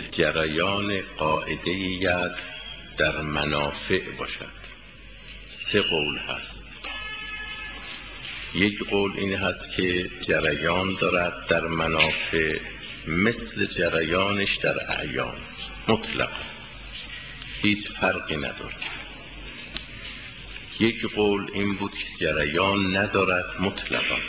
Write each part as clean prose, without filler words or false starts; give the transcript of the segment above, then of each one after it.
جریان قاعده ید در منافع باشد. 3 قول هست. یک قول این هست که جریان دارد در منافع مثل جریانش در اعیان، مطلقا هیچ فرقی نداره. یک قول این بود که جریان ندارد مطلقا،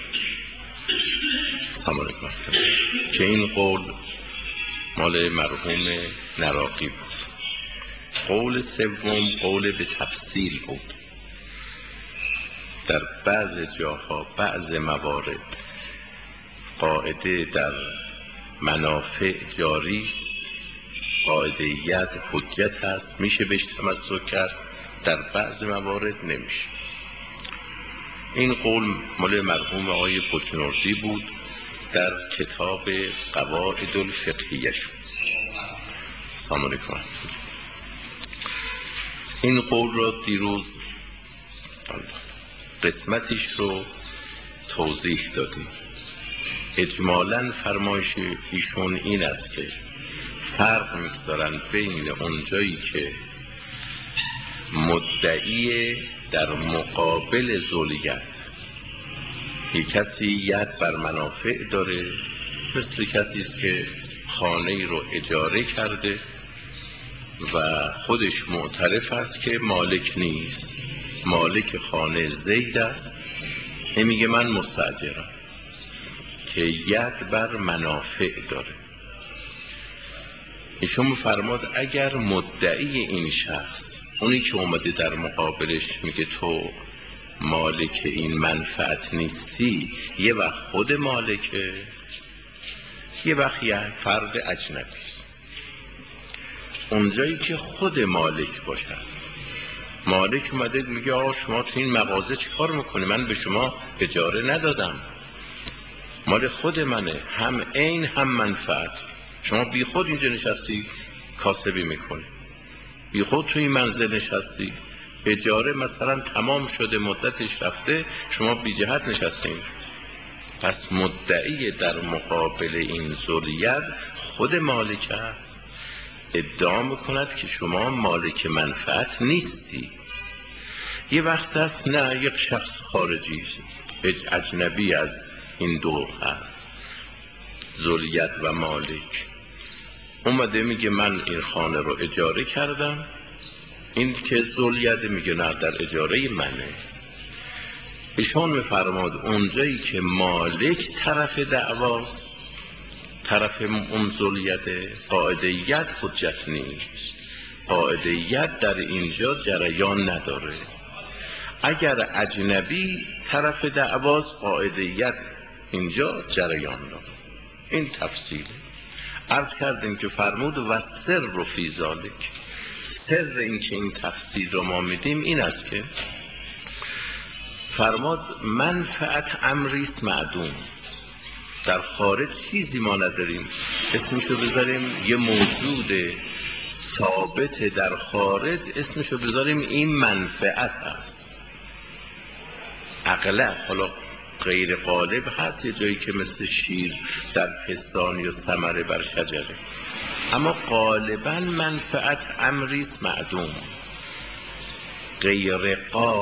که این قول مال مرحوم نراقی بود. قول سوم قول به تفصیل بود. در بعض جاها بعض موارد قاعده در منافع جاری است، قاعده ید حجت است، میشه بهش تمسک کرد، در بعض موارد نمیشه. این قول مال مرحوم آقای پچنوردی بود در کتاب قواعد الفقهیه شد. سلام علیکم. این قول را دیروز قسمتش رو توضیح دادیم. اجمالاً فرمایش ایشون این است که فرق می‌گذارن بین اونجایی که مدعی در مقابل ذوالید، یک کسی ید بر منافع داره، مثل کسی است که خانه رو اجاره کرده و خودش معترف است که مالک نیست، مالک خانه زید است، این میگه من مستاجرم، که ید بر منافع داره. ایشون فرماد اگر مدعی این شخص، اونی که اومده در مقابلش میگه تو مالک این منفعت نیستی، یه وقت خود مالکه، یه وقت یه فرد اجنبی است. اونجایی که خود مالک باشه، مالک اومده میگه آقا شما تو این مغازه چی کار میکنی؟ من به شما اجاره ندادم، مال خود منه، هم عین هم منفعت، شما بی خود اینجا نشستی کاسبی میکنی، بی خود تو این منزل نشستی، اجاره مثلا تمام شده مدتش رفته، شما بی جهت نشستین. پس مدعی در مقابل این ذوالید خود مالک است، ادعا میکند که شما مالک منفعت نیستی. یه وقت است نه، یک شخص خارجی اجنبی از این دو هست، ذوالید و مالک، اومده میگه من این خانه رو اجاره کردم، این که ذوالید میگه نه در اجاره منه. ایشون میفرماد اونجایی که مالک طرف دعواست، طرف اون ذوالید، قاعده ید حجت نیست، قاعده ید در اینجا جریان نداره. اگر اجنبی طرف دعواست، قاعده ید اینجا جریان داره. این تفصیل عرض کردیم که فرمود و سر رو فی ذالک. سر این که این تفسیر رو ما میدیم این است که فرماد منفعت امریست معدوم، در خارج چیزی ما نداریم اسمشو بذاریم یه موجود ثابت در خارج، اسمشو بذاریم این منفعت هست. اغلب، حالا غیر غالب هست یه جایی که مثل شیر در پستانی و ثمره بر شجره، اما غالبا منفعت امریست معدوم، غیر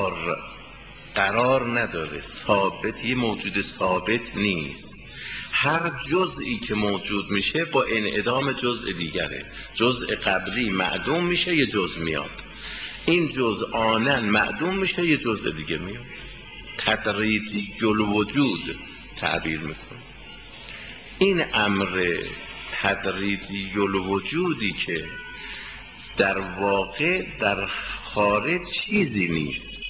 قرار نداره، ثابت، یه موجود ثابت نیست. هر جزئی که موجود میشه با انعدام جزء دیگره، جزء قبلی معدوم میشه یه جزء میاد، این جزء آنن معدوم میشه یه جزء دیگه میاد، تدریجی الوجود تعبیر میکنه. این امر تدریجی الوجودی که در واقع در خارج چیزی نیست،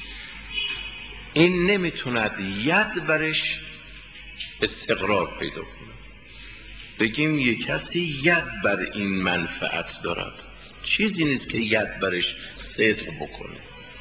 این نمیتوند ید برش استقرار پیدا کنه. بگیم یک کسی ید بر این منفعت دارد، چیزی نیست که ید برش صدق بکنه،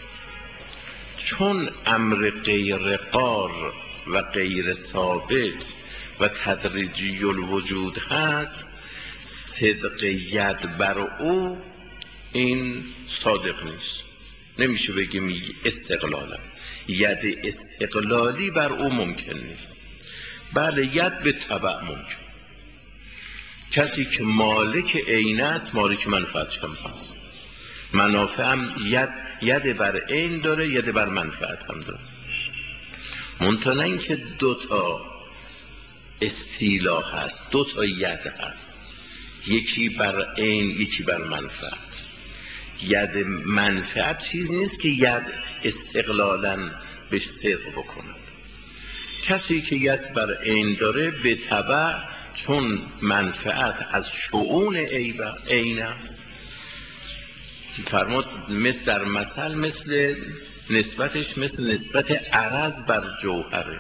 چون امر غیر قار و غیر ثابت و تدریجی الوجود هست، صدق ید بر او این صادق نیست، نمیشه بگیم استقلالا، ید استقلالی بر او ممکن نیست. بله ید به تبع ممکن، کسی که مالک عین است مالک منفعتش هم هست. منافع هم ید بر عین داره، ید بر منفعت هم داره. منتها نه اینکه دو تا استیلا هست، دو تا ید هست، یکی بر عین یکی بر منفعت. ید منفعت چیز نیست که ید استقلالاً به صدق بکنه. کسی که ید بر عین داره به تبع، چون منفعت از شؤون عین است، فرمود مثل در مثل نسبتش مثل نسبت عرض بر جوهره.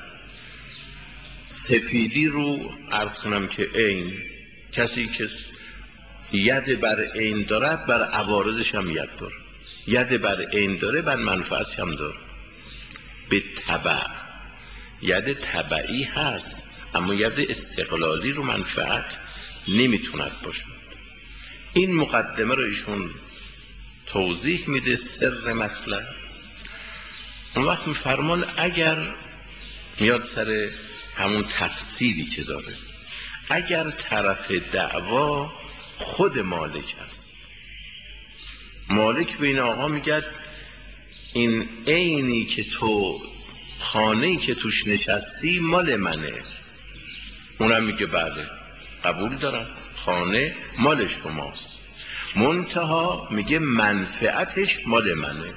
سفیدی رو عرض کنم که عین، کسی که ید بر عین دارد بر عوارضش هم ید داره، ید بر عین داره بر منفعتش هم داره. به تبع ید تبعی هست، اما ید استقلالی رو منفعت نمیتوند باشه. این مقدمه رو ایشون توضیح میده، سر مطلب. اون وقت میفرمان اگر میاد سر همون تفصیلی که داره، اگر طرف دعوا خود مالک است، مالک به این آقا میگه این عینی که تو، خانه‌ای که توش نشستی مال منه، اونم میگه بله قبول دارم، خانه مال شماست، منتها میگه منفعتش مال منه.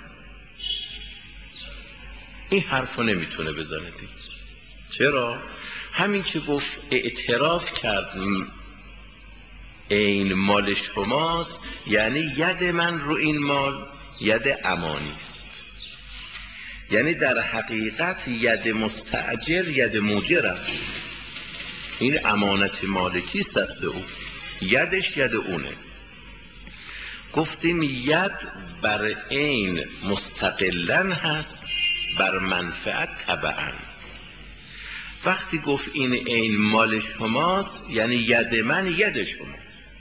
این حرفو نمیتونه بزنه دیگه. چرا؟ همین که گفت اعتراف کرد این مال شماست، یعنی ید من رو این مال ید امانی است. یعنی در حقیقت ید مستأجر ید موجر است. این امانت مالکی است دست او، یدش ید اونه. گفتیم ید بر عین مستقلاً هست، بر منفعت تبعاً. وقتی گفت این عین مال شماست یعنی ید من ید شما،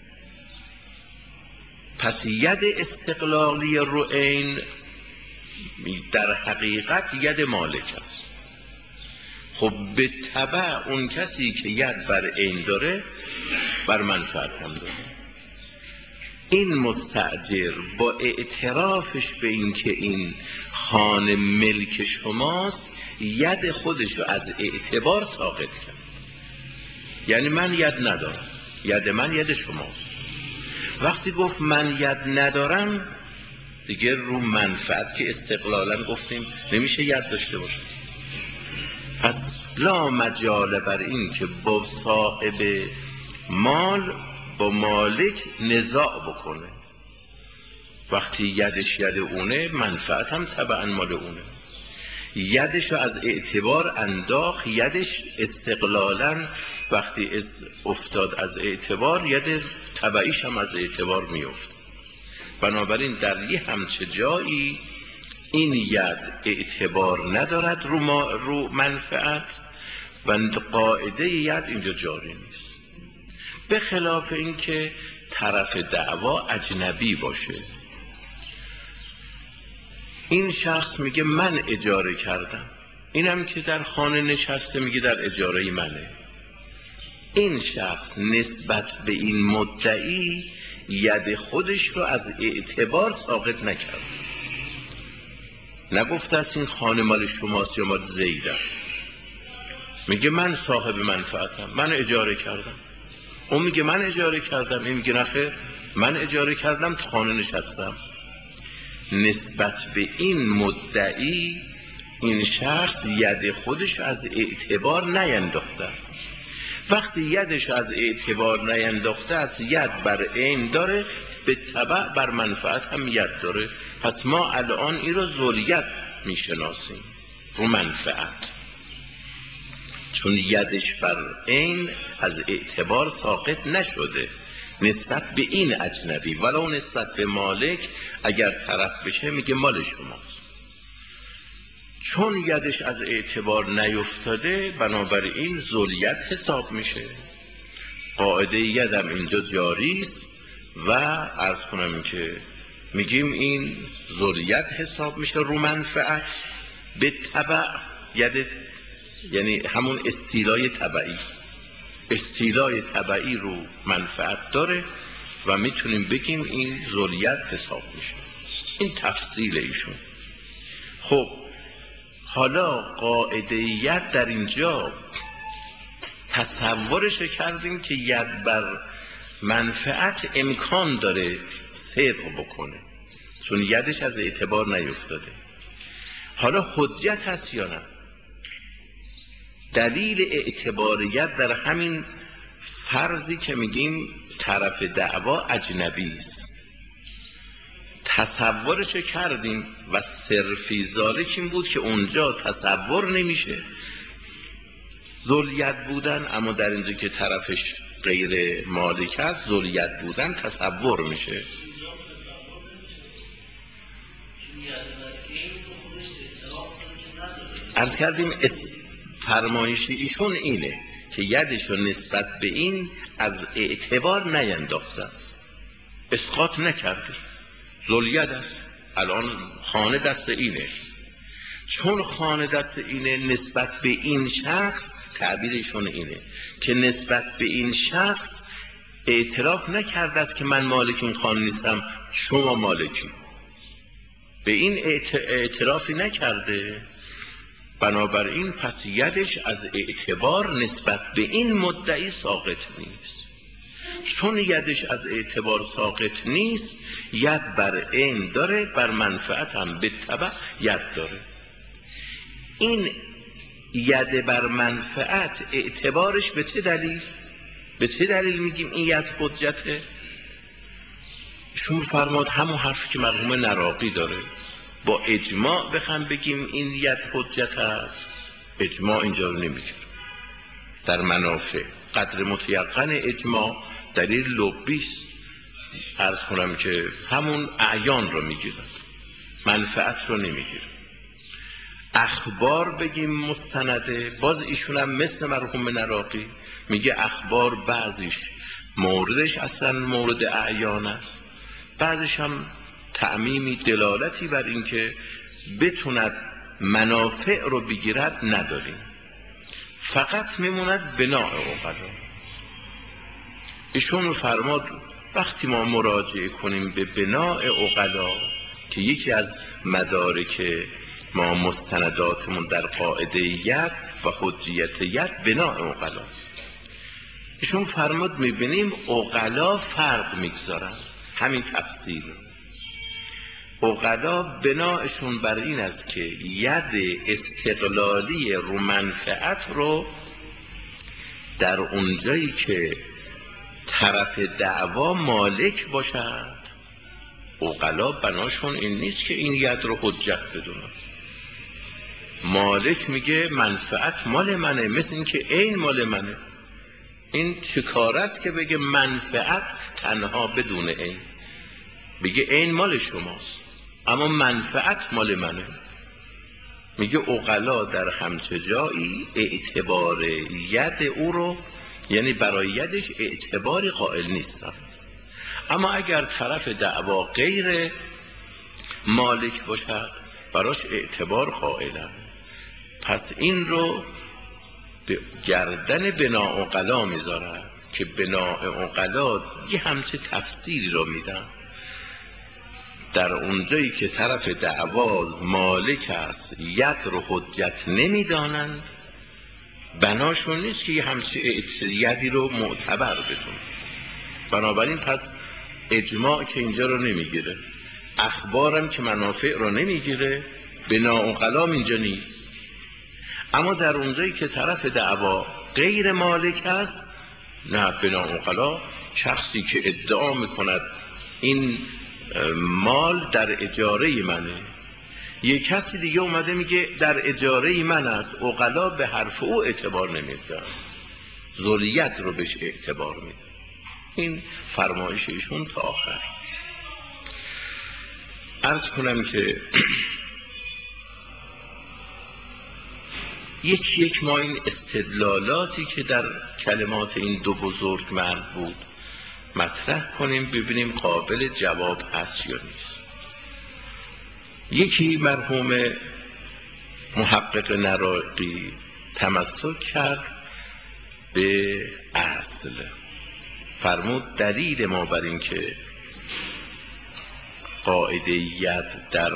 پس ید استقلالی رو عین در حقیقت ید مالک است. خب به تبع اون کسی که ید بر عین داره بر منفعت هم داره. این مستأجر با اعترافش به این که این خانه ملک شماست ید خودشو از اعتبار ساقط کرد. یعنی من ید ندارم، ید من ید شماست. وقتی گفت من ید ندارم دیگه رو منفعت که استقلالا گفتیم نمیشه ید داشته باشه. پس لا مجال بر این که با صاحب مال، با مالک نزاع بکنه. وقتی یدش ید اونه منفعت هم طبعا مال اونه. یدش رو از اعتبار انداخت، یدش استقلالا وقتی افتاد از اعتبار ید تبعیش هم از اعتبار میفت. بنابراین در یه همچه جایی این ید اعتبار ندارد رو منفعت و قاعده ید اینجا جاری نیست. به خلاف این که طرف دعوا اجنبی باشه، این شخص میگه من اجاره کردم، اینم که در خانه نشسته میگه در اجاره منه. این شخص نسبت به این مدعی ید خودش رو از اعتبار ساقط نکرد. نگفته است این خانه مال شماست یا مال زید است. میگه من صاحب منفعتم، من اجاره کردم. اون میگه من اجاره کردم، این میگه نخیر من اجاره کردم تو خانه نشستم. نسبت به این مدعی این شخص ید خودش از اعتبار نینداخته است. وقتی یدش از اعتبار نینداخته است، ید بر عین داره، به تبع بر منفعت هم ید داره. پس ما الان این رو ذوالید میشناسیم رو منفعت، چون یدش بر عین از اعتبار ساقط نشده نسبت به این اجنبی. ولو نسبت به مالک اگر طرف بشه میگه مال شماست. چون یدش از اعتبار نیفتاده بنابراین ذوالید حساب میشه. قاعده یدم اینجا جاری است و عرض کنم که میگیم این ذوالید حساب میشه رو منفعت. به تبع ید یعنی همون استیلای تبعی. استیلای طبعی رو منفعت داره و میتونیم بگیم این ذریت حساب میشه. این تفصیل ایشون. خب حالا قاعده ید در اینجا تصورش کردیم که ید بر منفعت امکان داره صدق بکنه، چون یدش از اعتبار نیفتاده. حالا حجت هست یا نه؟ دلیل اعتبار ید در همین فرضی که میگیم طرف دعوا اجنبی است، تصورش کردیم و صرفی ذالک این بود که اونجا تصور نمیشه ذوالید بودن، اما در اینجا که طرفش غیر مالک است ذوالید بودن تصور میشه. عرض کردیم فرمایش ایشون اینه که یدشو نسبت به این از اعتبار نینداخته است، اسقاط نکرده، ذوالید است. الان خانه دست اینه، چون خانه دست اینه نسبت به این شخص، تعبیرشون اینه که نسبت به این شخص اعتراف نکرده است که من مالک این خانه نیستم شما مالکی، به این اعترافی نکرده. بنابراین پس یدش از اعتبار نسبت به این مدعی ساقط نیست. چون یدش از اعتبار ساقط نیست، ید بر عین داره، بر منفعت هم به تبع ید داره. این ید بر منفعت اعتبارش به چه دلیل؟ به چه دلیل میگیم این ید حجته؟ شما فرماد همون حرفی که مرحوم نراقی داره، با اجماع بخوام بگیم این ید حجت است، اجماع اینجا رو نمیگه. در منافع قدر متیقن اجماع دلیل لبی است، عرض کنم که همون اعیان رو میگیرد، منفعت رو نمیگیرد. اخبار بگیم مستنده، باز ایشون هم مثل مرحوم نراقی میگه اخبار بعضیش موردش اصلا مورد اعیان است، بعضیش هم تعمیمی دلالتی بر این که بتوند منافع رو بگیرد نداریم، فقط میموند بناء عقلا. ایشون فرماد وقتی ما مراجعه کنیم به بناء عقلا که یکی از مدارک ما مستنداتمون در قاعده ید و حجیت ید بناء عقلاست، ایشون فرماد میبینیم عقلا فرق میگذارن. همین تفصیل عقلا بناءشون بر این است که ید استقلالی رو منفعت رو در اونجایی که طرف دعوا مالک باشد، عقلا بناشون این نیست که این ید رو حجت بدونن. مالک میگه منفعت مال منه، مثل این که عین مال منه. این چه کار است که بگه منفعت تنها بدون عین، بگه عین مال شماست اما منفعت مال منه. میگه عقلا در همچه جایی اعتبار ید او رو، یعنی برای یدش اعتباری قائل نیستن، اما اگر طرف دعوا غیر مالک باشد براش اعتبار قائلن. پس این رو گردن بناء عقلا میذارن که بناء عقلا یه همچه تفسیری رو میدن. در اونجایی که طرف دعوا مالک است ید رو حجت نمیدانند، بناشون نیست که یه همچه یدی رو معتبر بدون. بنابراین پس اجماع که اینجا رو نمیگیره، اخبارم که منافع رو نمیگیره، بناء عقلا اینجا نیست. اما در اونجایی که طرف دعوا غیر مالک است، نه، بناء عقلا شخصی که ادعا میکند این مال در اجاره منه، یک کسی دیگه اومده میگه در اجاره من است، عقلا به حرف او اعتبار نمیدن، ذوالید رو بهش اعتبار میدن. این فرمایش ایشون تا آخر. عرض کنم که یک ما این استدلالاتی که در کلمات این دو بزرگ مرد بود مطرح کنیم، ببینیم قابل جواب هست یا نیست. یکی مرحوم محقق نراقی تمسک کرد به اصل. فرمود دلیل ما بر این که قاعده ید در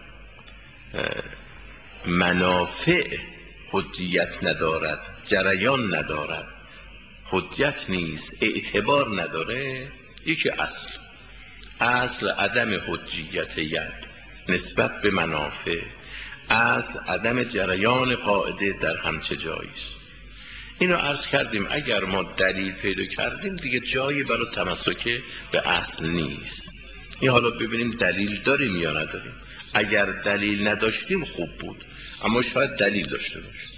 منافع حجیت ندارد، جریان ندارد، حجت نیست، اعتبار نداره، یکی اصل عدم حجیت ید نسبت به منافع، اصل عدم جریان قاعده در همچه جاییست. اینو عرض کردیم اگر ما دلیل پیدا کردیم دیگه جایی برای تمسک به اصل نیست. این حالا ببینیم دلیل داریم یا نداریم. اگر دلیل نداشتیم خوب بود، اما شاید دلیل داشته باشیم.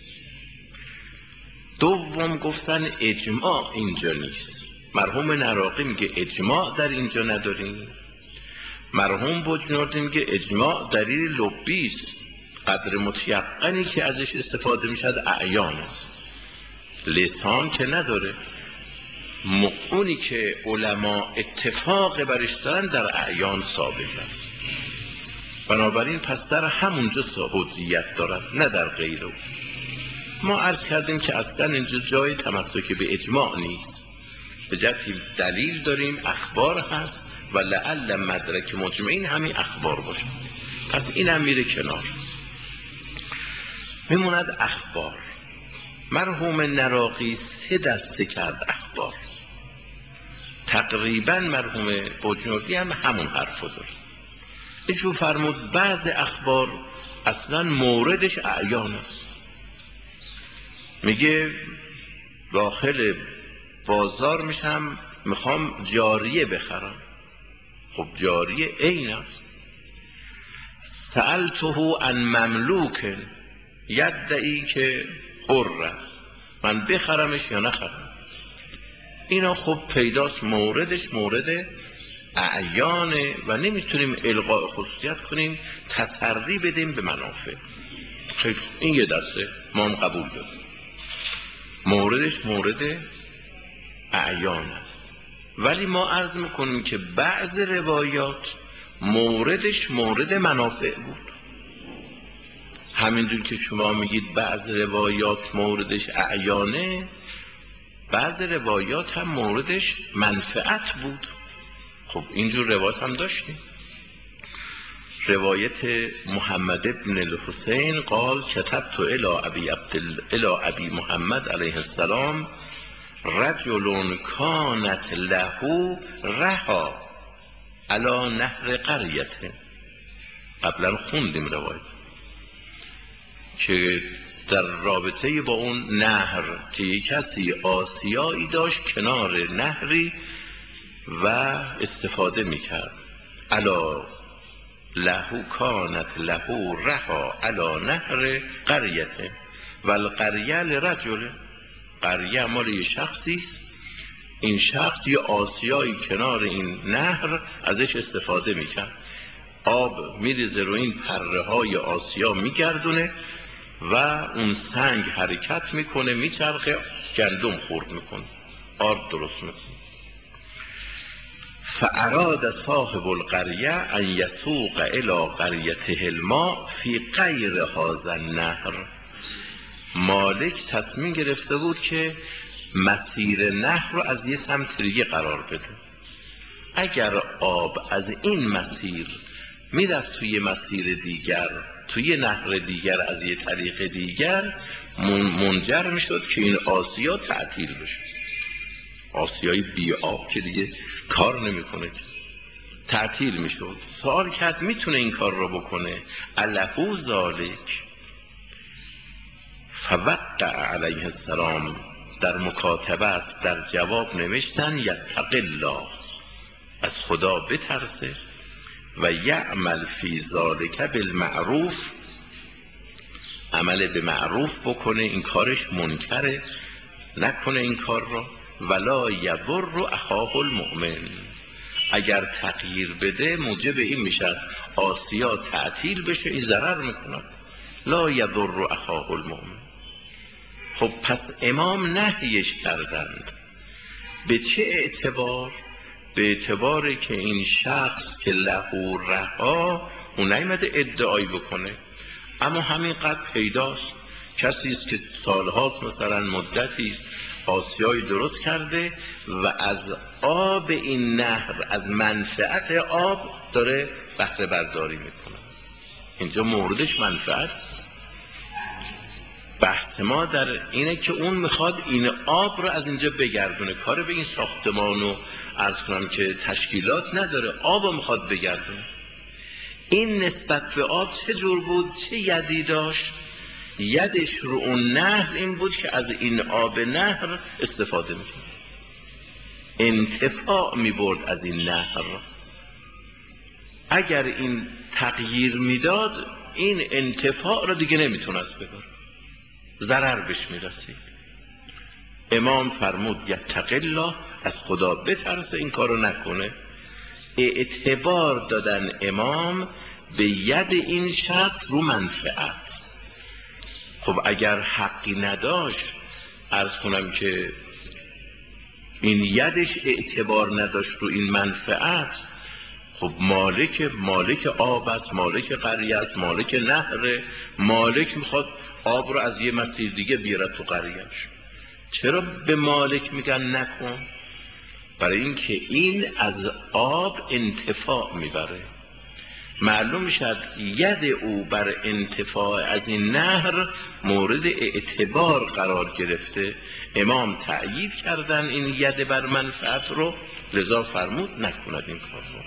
دوم گفتن اجماع اینجا نیست. مرحوم نراقی میگه اجماع در اینجا نداریم. مرحوم بجنوردی میگه اجماع دلیل لبی است، قدر متیقنی که ازش استفاده میشد اعیان است، لسان که نداره. اونی که علما اتفاق برش دارن در اعیان ثابت است. بنابراین پس در همونجا حجیت دارد، نه در غیره. ما عرض کردیم که اصلا اینجا جای تمسک به اجماع نیست، به جهتی دلیل داریم، اخبار هست و لعل مدرک مجمعین همین اخبار باشه. پس این هم میره کنار، میموند اخبار. مرحوم نراقی 3 دسته کرد اخبار. تقریبا مرحوم بجنوردی هم همون حرفو داره. ایشون فرمود بعض اخبار اصلا موردش اعیان است. میگه داخل بازار میشم میخوام جاریه بخرم، خب جاریه عین است. سألته عن مملوک یدعی که حر است، من بخرمش یا نخرم. اینا خب پیداست موردش مورد اعیانه و نمیتونیم الغاء خصوصیت کنیم، تسری بدیم به منافع. خیلی این یه دسته ما هم قبول داریم، موردش مورد اعیان است. ولی ما عرض میکنیم که بعض روایات موردش مورد منافع بود. همینجور که شما میگید بعض روایات موردش اعیانه، بعض روایات هم موردش منفعت بود. خب اینجور روایات هم داشتیم. روایت محمد ابن الحسین قال كتبت الى ابی محمد علیه السلام رجل كانت له رها علی نهر قریته. قبلا خوندیم روایت که در رابطه با اون نهر که یک کسی آسیایی داشت کنار نهری و استفاده میکرد. علا له کانت له رها علی نهر قریته و القریه لرجل، قریه مال یه شخصی است، این شخص یه آسیایی کنار این نهر ازش استفاده میکرد. آب میریزه رو این پره های آسیا میگردونه و اون سنگ حرکت میکنه، میچرخه، گندم خورد میکنه، آرد درست میکنه. فاراد صاحب القریه ان یسوق الی قریته الماء فی غیر هذا النهر. مالک تصمیم گرفته بود که مسیر نهر رو از یه سمت دیگه قرار بده. اگر آب از این مسیر میرفت توی مسیر دیگر، توی نهر دیگر از یه طریق دیگر، منجر میشد که این آسیا تعطیل بشه. آسیای بی آب که دیگه کار نمیکنه، تعطیل میشد. سوال کرد میتونه این کار رو بکنه؟ الهو ذالک. فوقع علیه السلام در مکاتبه است، در جواب نوشتن یتق الله، از خدا بترسه، و یعمل فی ذالک بالمعروف، عمل به معروف بکنه، این کارش منکره، نکنه این کار رو. ولا یضر اخاه المؤمن، اگر تغییر بده موجب این میشه آسیا تعطیل بشه، این ضرر میکنه. لا یضر اخاه المؤمن. خب پس امام نهیش کردند. به چه اعتبار؟ به اعتباری که این شخص که له رها، اون نیامده ادعایی بکنه، اما همینقدر پیداست، کسی است که سالهاست مثلا مدتی است آسیایی درست کرده و از آب این نهر، از منفعت آب داره بهره برداری میکنه. اینجا موردش منفعت است. بحث ما در اینه که اون میخواد این آب رو از اینجا بگردونه، کار به این ساختمان و عرض کنم که تشکیلات نداره، آب رو میخواد بگردونه. این نسبت به آب چه جور بود، چه یدی داشت؟ یدش رو اون نهر این بود که از این آب نهر استفاده میکرد، انتفاع میبرد از این نهر. اگر این تغییر میداد این انتفاع رو دیگه نمیتونست ببره، ضرر بهش میرسید. امام فرمود یتق الله، از خدا بترسه، این کارو نکنه. اعتبار دادن امام به ید این شخص رو منفعت. خب اگر حقی نداشت، عرض کنم که این یدش اعتبار نداشت رو این منفعت، خب مالک آب است، مالک قریه است، مالک نهره، مالک میخواد آب رو از یه مسیر دیگه بیاره تو قریهش. چرا به مالک میگن نکن؟ برای اینکه این از آب انتفاع میبره. معلوم شد ید او بر انتفاع از این نهر مورد اعتبار قرار گرفته. امام تأیید کردن این ید بر منفعت رو، لذا فرمود نکند این کار رو.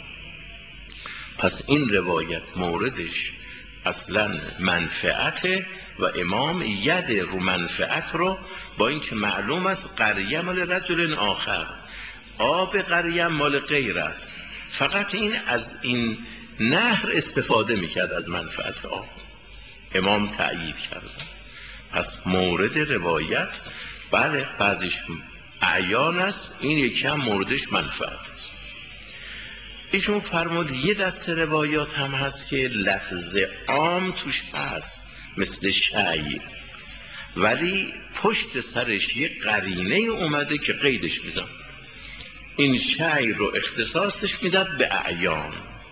پس این روایت موردش اصلا منفعته و امام ید رو منفعت رو، با اینکه معلوم است قریه مال رجل آخر، آب قریه مال غیر است، فقط این از این نهر استفاده میکرد از منفعت آب. امام تأیید کرد. پس مورد روایت بله بعضیش اعیان است، این یکی هم موردش منفعت است. ایشون فرمود یه دسته روایات هم هست که لفظ عام توش هست مثل شیء، ولی پشت سرش یه قرینه اومده که قیدش میزن. این شیء رو اختصاصش میداد به اعیان.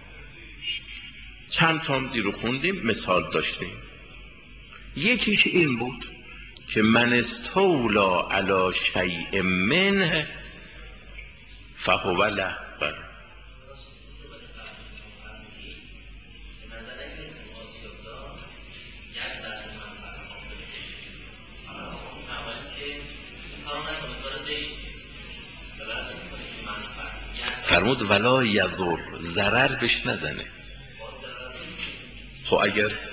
چند تا دیرو خوندیم، مثال داشتیم. یکیش این بود که من استولا علی شیء منه فهو له. فرمود ولا یضر، ضرر بهش نزنه. خب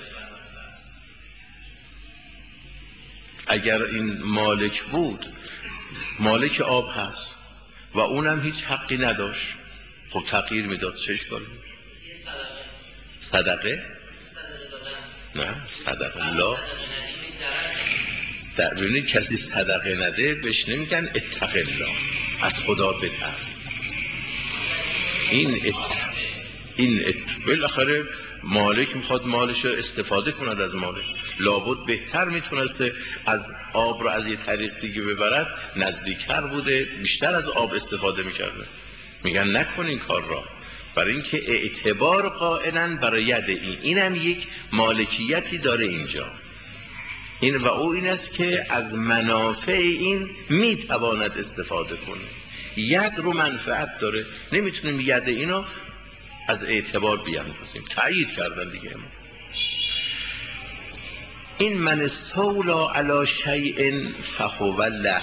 اگر این مالک بود، مالک آب هست و اونم هیچ حقی نداشت، خب تغییر میداد، چه اشکالی؟ صدقه؟ نه صدقه لا. در ببینید کسی صدقه نده بهش نمیگن اتق الله، از خدا بترس. این بالاخره مالک میخواد مالش رو استفاده کند از مالک، لابد بهتر میتونسته از آب رو از یه طریق دیگه ببرد، نزدیکتر بوده، بیشتر از آب استفاده میکرده. میگن نکن این کار را، برای اینکه اعتبار قائلا برای ید اینم یک مالکیتی داره اینجا. این و او این است که از منافع این میتواند استفاده کنه. ید رو منفعت داره، نمیتونیم ید اینو از اعتبار بیاندازیم. تأیید کردن دیگه. این من استولا علی شیء فهو له.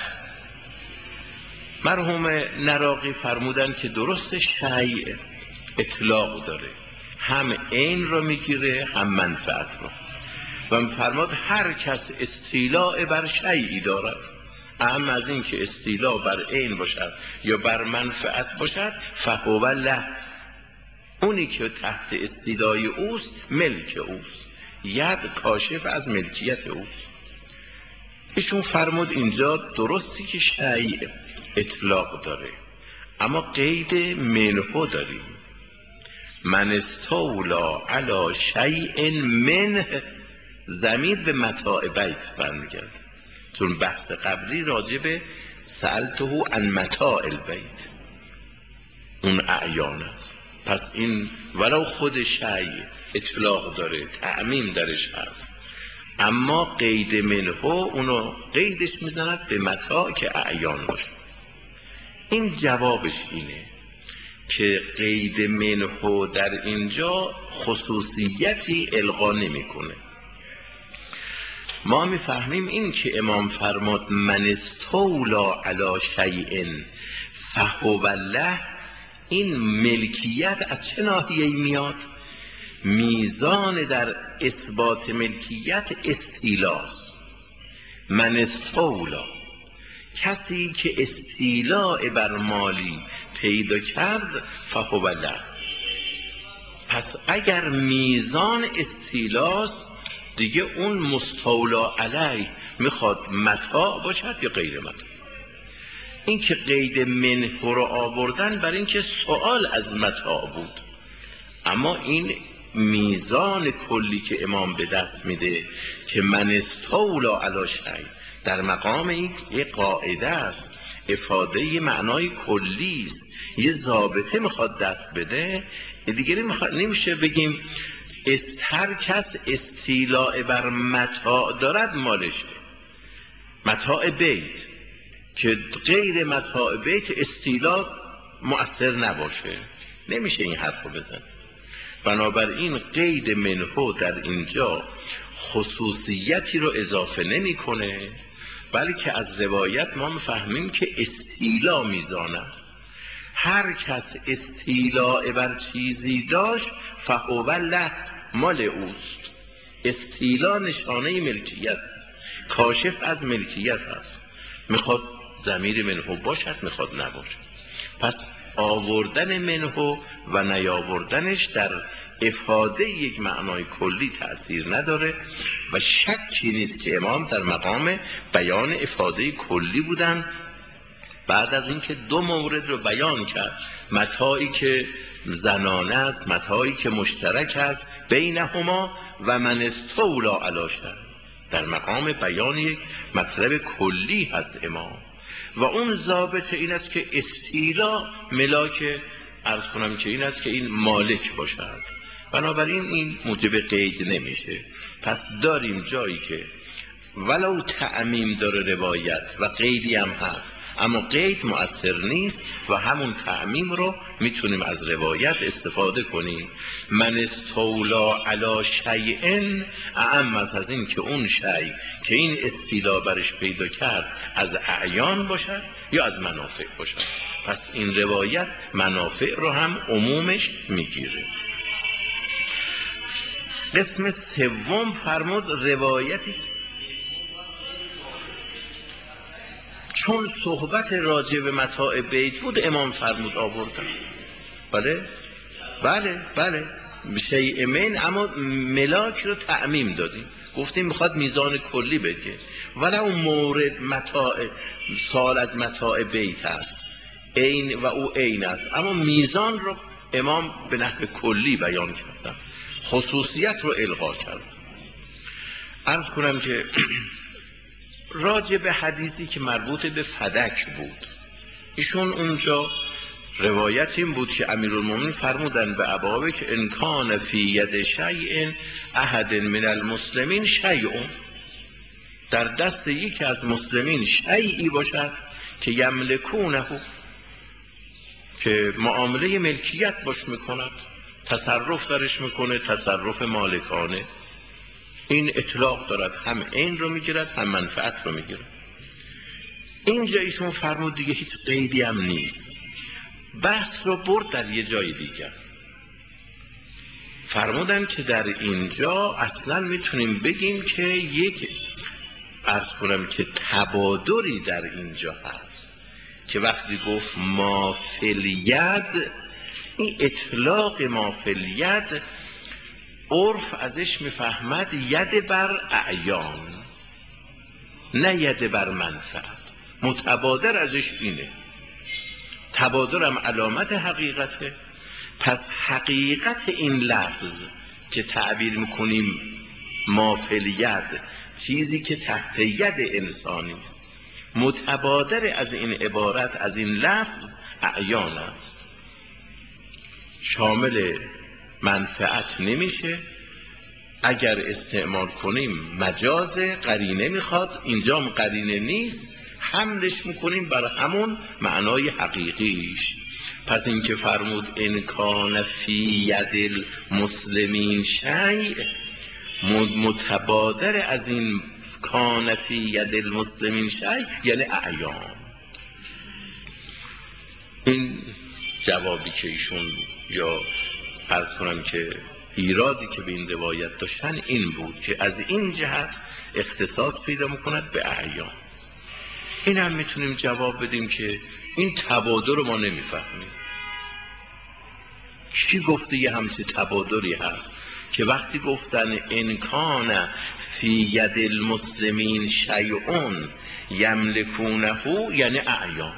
مرحوم نراقی فرمودن که درست شیء اطلاق داره، هم عین رو میگیره هم منفعت رو. و فرمود هر کس استیلاء بر شیئی دارد، اما از این که استیلاء بر عین باشد یا بر منفعت باشد، فهو له، اونی که تحت استیلای اوست ملک اوست، ید کاشف از ملکیت اوست. ایشون فرمود اینجا درستی که شیء اطلاق داره اما قید منه داریم. من استولا علی شیء منه، ضمیر به متاع بیت برمیگرده، چون بحث قبلی راجع به سألته عن متاع البیت، اون اعیان است. پس این ولو خود شیء اطلاق داره، تعمیم درش هست، اما قید منه اونو قیدش میزند به متاع که اعیان باشه. این جوابش اینه که قید منه در اینجا خصوصیتی القا نمیکنه. ما میفهمیم این که امام فرمود من استولا علی شیء فهو له، این ملکیت از چه ناحیه‌ای میاد؟ میزان در اثبات ملکیت استیلاست. من استولا، کسی که استیلاء بر مالی پیدا کرد فهو له. پس اگر میزان استیلاست دیگه اون مستولا علیه میخواد متاع باشد یا غیر متاع. این که قید منه رو آوردن برای اینکه سوال از متاع بود، اما این میزان کلی که امام به دست میده که من استولا علی شیء در مقام این یه قاعده است، افاده معنای کلی است، یه ضابطه میخواد دست بده. دیگه نمیشه بگیم هر کس استیلاء بر متاع دارد مالشه، متاع بیت، که غیر متاع بیت استیلاء مؤثر نباشه. نمیشه این حرف رو بزن. بنابراین قید منه در اینجا خصوصیتی رو اضافه نمیکنه، بلکه از روایت ما میفهمیم که استیلاء میزان است. هر کس استیلاء بر چیزی داشت فهو له، مال اوست. استیلاء نشانه ملکیت است، کاشف از ملکیت است. میخواد ضمیر منه باشد، میخواد نباشد. پس آوردن منه و نیاوردنش در افاده یک معنای کلی تأثیر نداره و شکی نیست که امام در مقام بیان افاده کلی بودن. بعد از اینکه دو مورد رو بیان کرد، متاعی که زنانه است، متاعی که مشترک است بینهما و من استولا علی شیء، در مقام بیان یک مطلب کلی هست امام. و اون ضابط این است که استیلا ملاک، عرض کنم که این است که این مالک باشد. بنابراین این موجب قید نمیشه. پس داریم جایی که ولو تعمیم داره روایت و قیدی هم هست، اما قید مؤثر نیست و همون تعمیم رو میتونیم از روایت استفاده کنیم. من استولا علی شیء اعم از این که اون شیء که این استیلا برش پیدا کرد از اعیان باشد یا از منافع باشد. پس این روایت منافع رو هم عمومش میگیره. قسم سوم فرمود روایتی چون صحبت راجع به متاع بیت بود امام فرمود آوردن. بله شیء من، اما ملاک رو تعمیم دادیم، گفتیم میخواد میزان کلی بگه. ولی اون مورد متاع سال از متاع بیت است، عین و او عین است، اما میزان رو امام به نحو کلی بیان کردن، خصوصیت رو الغا کرد. عرض کنم که راجع به حدیثی که مربوط به فدک بود، ایشون اونجا روایت این بود که امیرالمومنین فرمودن به ابوابکر که ان کان فی ید شیء احد من المسلمین شیء، در دست یکی از مسلمین شیئی باشد که یملکونه، که معامله ملکیت باش میکند، تصرف درش میکنه، تصرف مالکانه. این اطلاق دارد، هم عین رو میگیرد هم منفعت رو میگیرد. اینجا ایشون فرمود دیگه هیچ قیدی هم نیست. بحث رو برد در یه جای دیگر، فرمودن که در اینجا اصلا میتونیم بگیم که یک، عرض کنم که تبادری در اینجا هست، که وقتی گفت ما فی الید، این اطلاق ما فی الید عرف ازش میفهمد ید بر اعیان، نه ید بر منفعت. متبادر ازش اینه، تبادر هم علامت حقیقته. پس حقیقت این لفظ که تعبیر میکنیم ما فی الید، چیزی که تحت ید انسانی است، متبادر از این عبارت، از این لفظ اعیان است، شامل منفعت نمیشه اگر استعمال کنیم مجاز، قرینه میخواد، اینجا قرینه نیست، حملش میکنیم بر همون معنای حقیقیش. پس این که فرمود ان کان فی ید المسلمین شیء، متبادر از این کان فی ید المسلمین شیء یعنی اعیان. این جوابی که ایشون، یا عرض کنم که ایرادی که به این روایت داشتن این بود که از این جهت اختصاص پیدا میکند به اعیان. این هم میتونیم جواب بدیم که این تبادر رو ما نمیفهمیم. چی گفته یه همچه تبادری هست که وقتی گفتن ان کان فی ید المسلمین شیء یملکونه یعنی اعیان.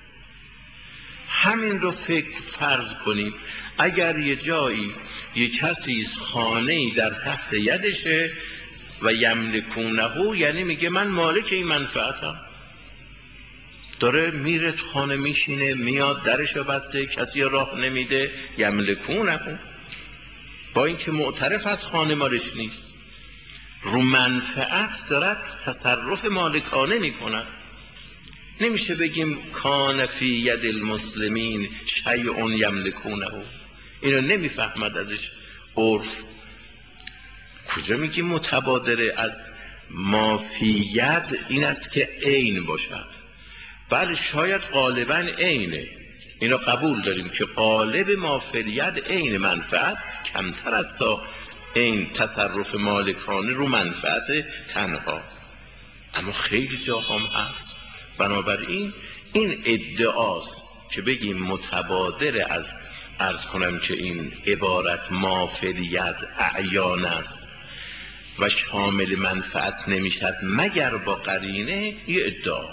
همین رو فرض کنیم اگر یه جایی یه کسی خانه‌ای در تحت یدشه و یملکونه یعنی میگه من مالک این منفعتم، داره میره تو خانه میشینه، میاد درشو بسته، کسی راه نمیده، یملکونه، با اینکه معترف از خانه مالش نیست، رو منفعت دارد تصرف مالکانه میکند. نمیشه بگیم کان فی ید المسلمین شیء یملکونه، اینو نمیفهمد ازش عرف. کجا میگیم متبادره از ما فی ید؟ این است که عین باشد. بله شاید غالبا عینه، اینو قبول داریم که غالب ما فی ید عین منفعت کمتر است تا عین تصرف مالکانه رو منفعت تنها، اما خیلی جا هم هست. بنابراین این ادعاست که بگیم متبادر از، عرض کنم که این عبارت ما فی ید اعیان است و شامل منفعت نمیشد مگر با قرینه، یه ادعا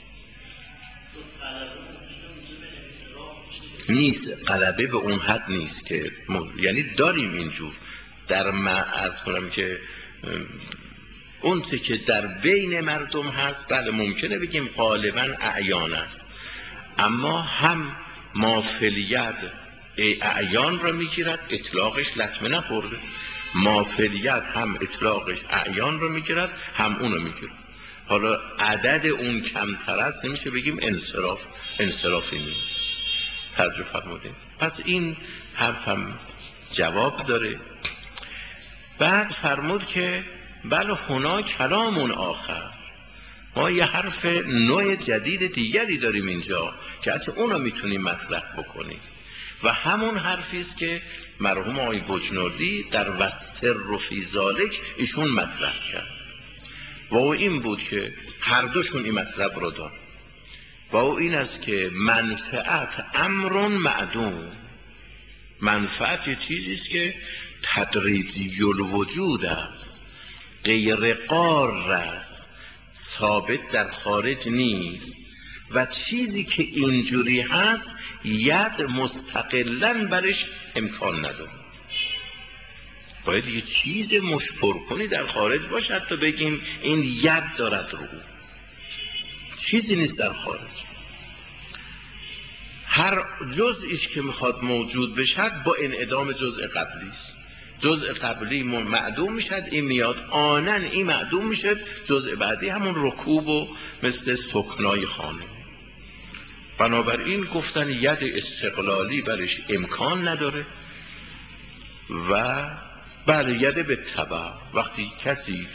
نیست. غلبه به اون حد نیست که یعنی داریم اینجور در عرض کنم که اون چه که در بین مردم هست، بله ممکنه بگیم غالبا اعیان است، اما هم مافلیت اعیان را میگیرد، اطلاقش لطمه نخورده. مافلیت هم اطلاقش اعیان را میگیرد، هم اون را میگیرد. حالا عدد اون کمتر است، نمیشه بگیم انصرافی نیست. توجه فرمودید؟ پس این حرفم جواب داره. بعد فرمود که بله هنا کلام آخر، ما یه حرف نوع جدید دیگری داریم اینجا که اصلا اونو میتونیم مطرح بکنیم و همون حرفی است که مرحوم آقای بجنوردی در والسر فی ذالک ایشون مطرح کرد و او این بود که هر دوشون این مطلب رو دارن و او این است که منفعت امر معدوم. منفعت یه چیزی است که تدریجی الوجود است، غیر قار است، ثابت در خارج نیست و چیزی که اینجوری هست ید مستقلاً برش امکان نداره. باید یه چیز مشپر کنی در خارج باشد تا بگیم این ید دارد رو، چیزی نیست در خارج. هر جزئیش که میخواد موجود بشد با انعدام جزء قبلی است. جزء قبلی معدوم میشد، این میاد آنن این معدوم میشد، جزء بعدی همون رکوب و مثل سکنای خانه. بنابراین گفتن ید استقلالی برش امکان نداره و بله ید به تبع. وقتی کسی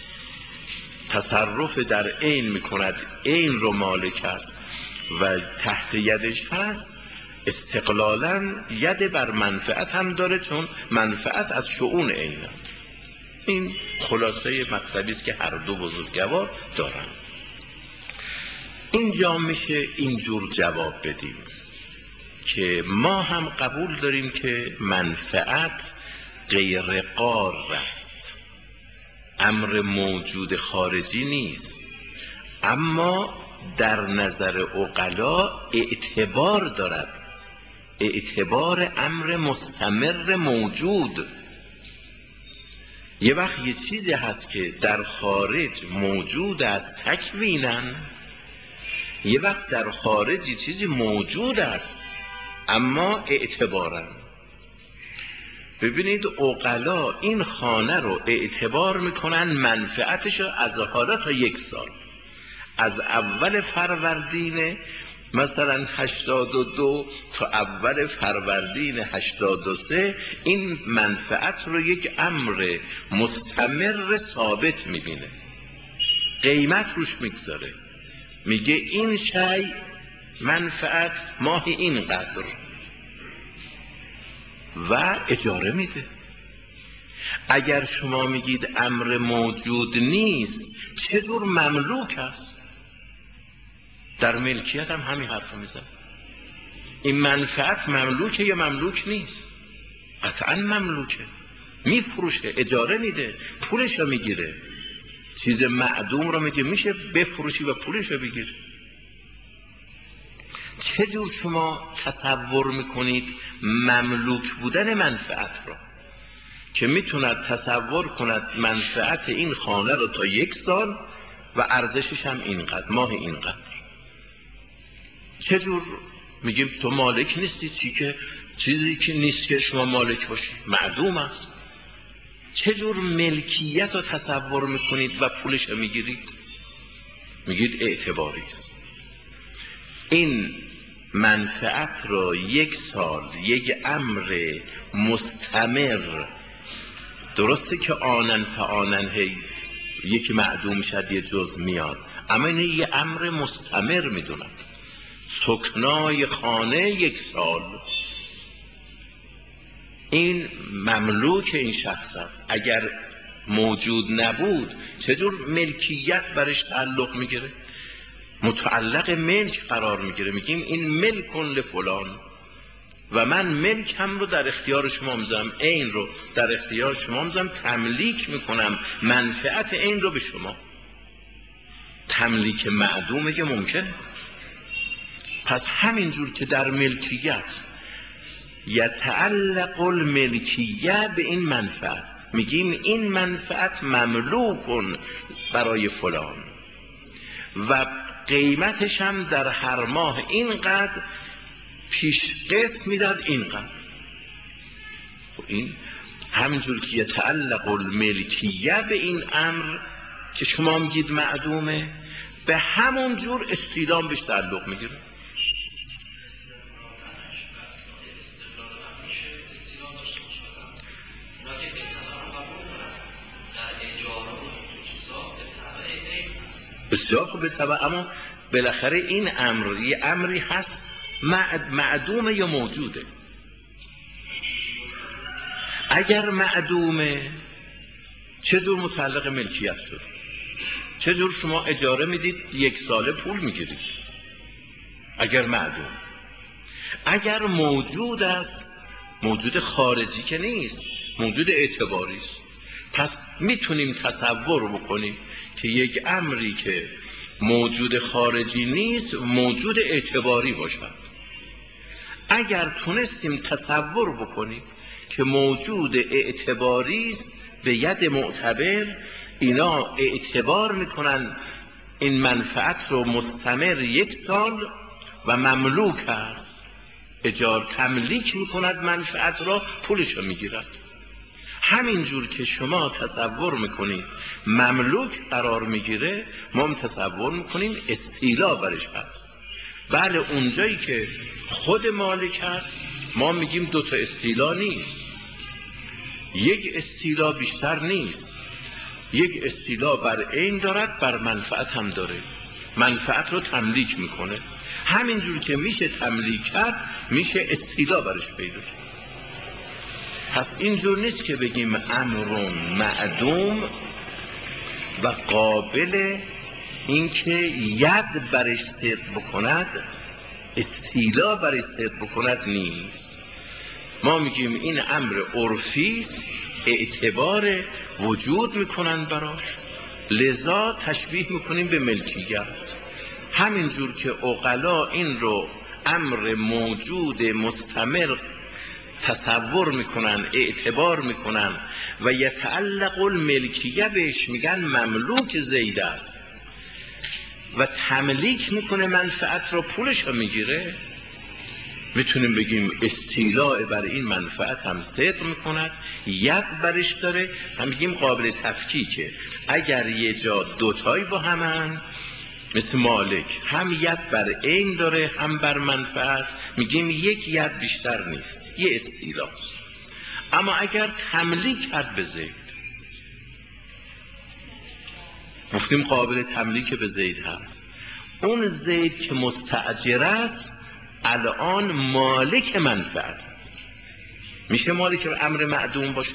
تصرف در عین میکند، عین رو مالک است و تحت یدش هست، استقلالاً ید بر منفعت هم داره، چون منفعت از شؤون عین است. این خلاصه مطلبی است که هر دو بزرگوار دارن. اینجا میشه اینجور جواب بدیم که ما هم قبول داریم که منفعت غیر قار است، امر موجود خارجی نیست، اما در نظر عقلا اعتبار دارد، اعتبار امر مستمر موجود. یه وقت یه چیزی هست که در خارج موجود است تکویناً، یه وقت در خارج یه چیزی موجود است اما اعتباراً. ببینید عقلا این خانه رو اعتبار میکنن منفعتش رو از حالا تا 1 سال، از اول فروردین مثلا 82 تا اول فروردین 83 این منفعت رو یک امر مستمر ثابت میبینه، قیمت روش میگذاره، میگه این شی منفعت ماهی اینقدر و اجاره میده. اگر شما میگید امر موجود نیست، چجور مملوک است؟ در ملکیت هم همین حرف میزن. این منفعت مملوکه یا مملوک نیست؟ قطعا مملوکه، میفروشه، اجاره میده، پولش رو میگیره. چیز معدوم رو میگه میشه بفروشی و پولش رو بگیری. چجور شما تصور میکنید مملوک بودن منفعت رو که میتوند تصور کند منفعت این خانه رو تا 1 سال و ارزشش هم اینقدر، ماه اینقدر؟ چجور میگیم تو مالک نیستی؟ چیزی که نیست که شما مالک باشی معدوم است. چجور ملکیت رو تصور میکنید و پولش رو میگیرید؟ میگید اعتباری است. این منفعت رو 1 سال، یک امر مستمر، درسته که آنن فآنن هی یکی معدوم شد یه جز میاد، اما اینه یه امر مستمر میدونن. سکنای خانه 1 سال، این مملوک این شخص است. اگر موجود نبود چجور ملکیت برش تعلق میگیره؟ متعلق ملک قرار میگیره. میگیم این ملک لفلان و من ملک هم رو در اختیار شما میذارم، این رو در اختیار شما میذارم، تملیک میکنم منفعت این رو به شما. تملیک معدومه که ممکن. پس همینجور که در ملکیت یتعلق الملکیه به این منفعت، میگیم این منفعت مملوکن برای فلان و قیمتش هم در هر ماه اینقدر، پیش قسط میداد اینقدر. این همینجور که یتعلق الملکیه به این امر که شما میگید معدومه، به همون جور استیلام بهش تعلق میگیره. بسیار خوب طبعا، اما بالاخره این امر یه امری هست معدومه یا موجوده. اگر معدومه چجور متعلق ملکیت شد؟ چجور شما اجاره میدید 1 ساله پول میگیرید اگر معدوم؟ اگر موجود است، موجود خارجی که نیست، موجود اعتباری است. پس میتونیم تصور بکنیم که یک امری که موجود خارجی نیست موجود اعتباری باشد. اگر تونستیم تصور بکنیم که موجود اعتباری است، به ید معتبر اینا اعتبار میکنن این منفعت رو مستمر 1 سال و مملوک است، اجار تملیک میکند منفعت را، پولش رو میگیرد. همینجور که شما تصور میکنید مملوک قرار میگیره، ما هم تصور میکنیم استیلا برش هست. بله اونجایی که خود مالک هست ما میگیم 2 تا استیلا نیست، 1 استیلا بیشتر نیست. 1 استیلا بر عین دارد، بر منفعت هم داره، منفعت رو تملیک میکنه. همینجور که میشه تملیک کرد میشه استیلا برش پیدا کرد. پس اینجور نیست که بگیم امر معدوم و قابل اینکه ید برش صدق بکند، استیلا برش صدق بکند نیست. ما میگیم این امر عرفی است، اعتبار وجود میکنن براش، لذا تشبیه میکنیم به ملکیت. همینجور که عقلا این رو امر موجود مستمر تصور میکنن، اعتبار میکنن و یتعلق الملکیه بهش میگن مملوک زید است و تملیک میکنه منفعت رو، پولش رو میگیره. میتونیم بگیم استیلاء بر این منفعت هم صدق میکند، ید برش داره، هم میگیم قابل تفکیکه. اگر یه جا دوتایی با همن مثل مالک، هم ید بر عین داره هم بر منفعت، میگیم یک ید بیشتر نیست، یه استیلاست. اما اگر تملیک کرد به زید، گفتیم قابل تملیک به زید هست، اون زید که مستأجر است الان مالک منفعت است. میشه مالک امر معدوم باشه؟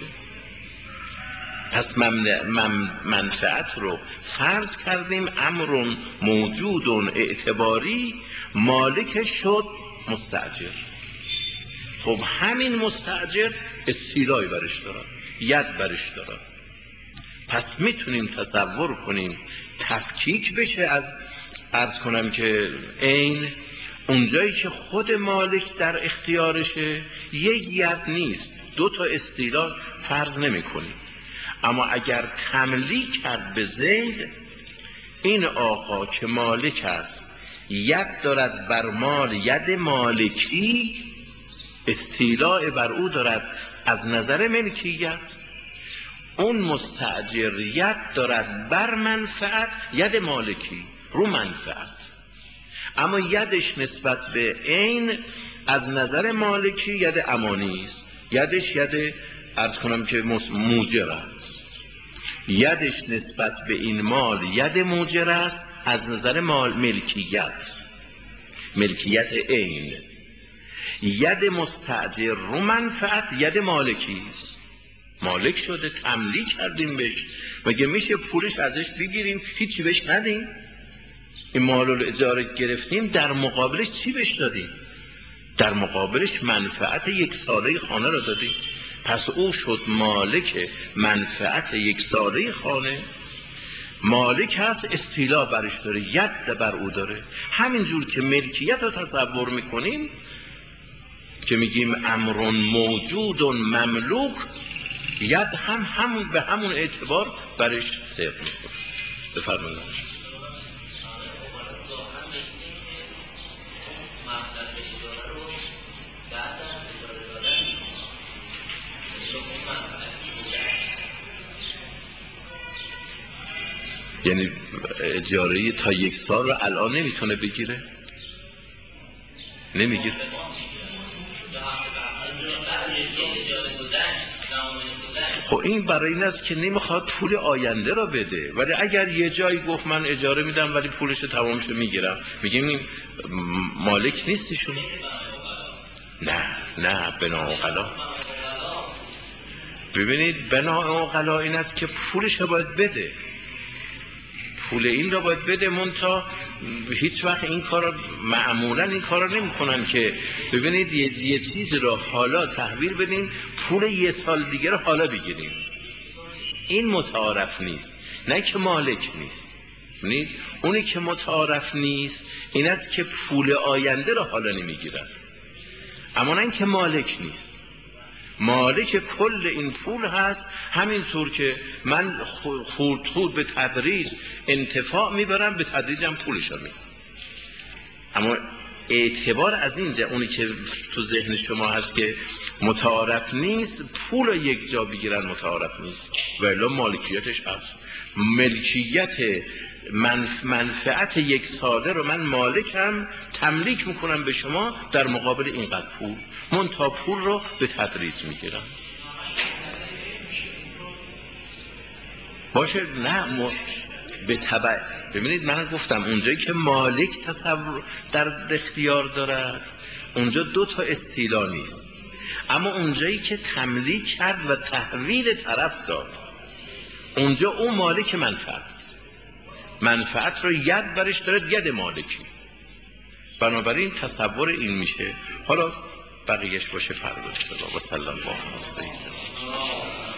پس منفعت رو فرض کردیم امر موجود اعتباری، مالکش شد مستأجر. خب همین مستأجر استیلای برش دارد، ید برش دارد. پس میتونیم تصور کنیم تفکیک بشه از عرض کنم که عین، اونجایی که خود مالک در اختیارشه یک ید نیست، دو تا استیلا فرض نمی کنیم. اما اگر تملیک کرد به زید، این آقا که مالک است ید دارد بر مال، ید مالکی استیلاء بر او دارد از نظر ملکیت، اون مستأجر ید دارد بر منفعت، ید مالکی رو منفعت، اما یدش نسبت به عین از نظر مالکی ید امانی است، یدش ید عرض کنم که موجر است، یدش نسبت به این مال ید موجر است از نظر مال ملکیت، ملکیت عین. ید مستأجر رو منفعت ید مالکی است، مالک شده، تملیک کردیم بهش، مگه میشه پولش ازش بگیریم هیچی بهش ندیم؟ این مال رو اجاره گرفتیم، در مقابلش چی بهش دادیم؟ در مقابلش منفعت یک ساله خانه رو دادیم. پس او شد مالک منفعت یک ساله خانه، مالک هست، استیلا برش داره، ید بر او داره. همینجور که ملکیت رو تصور میکنیم که میگیم امر موجود مملوک، ید هم به همون اعتبار برش صدق میکنه. بفرمایید. یعنی اجاره تا یک سال رو الان نمیتونه بگیره؟ نمیگیره. خب این برای این است که نمیخواد پول آینده را بده، ولی اگر یه جایی گفت من اجاره میدم ولی پولش تمامشو میگیرم، میگیم این مالک نیستی شما؟ نه بنا عقلا. ببینید بنا عقلا این است که پولش رو باید بده، پول این رو باید بده، منتها هیچ وقت این کار معمولا این کار رو نمی کنن که ببینید یه چیزی رو حالا تحویل بدیم پول یه سال دیگه رو حالا بگیریم. این متعارف نیست، نه که مالک نیست. ببینید اونی که متعارف نیست این است که پول آینده رو حالا نمیگیرن، اما نه این که مالک نیست. مالک کل این پول هست، همینطور که من خورد به تدریج انتفاع میبرم، به تدریجم پولشو میدم. اما اعتبار از اینجا اونی که تو ذهن شما هست که متعارف نیست، پول رو یک جا بگیرن متعارف نیست، ولی مالکیتش هست. ملکیت منفعت یک ساله رو من مالکم، تملیک میکنم به شما در مقابل اینقدر پول، منتها پول رو به تدریج میگیرم. باشه نه به تبع. ببینید من گفتم اونجایی که مالک تصور در اختیار دارد اونجا دو تا استیلا نیست، اما اونجایی که تملیک کرد و تحویل طرف داد اونجا اون مالک منفعت رو ید برش دارد، ید مالکی. بنابراین تصور این میشه. حالا بقیهش باشه فردا ان شاء الله. و صلی الله علیه و سلم.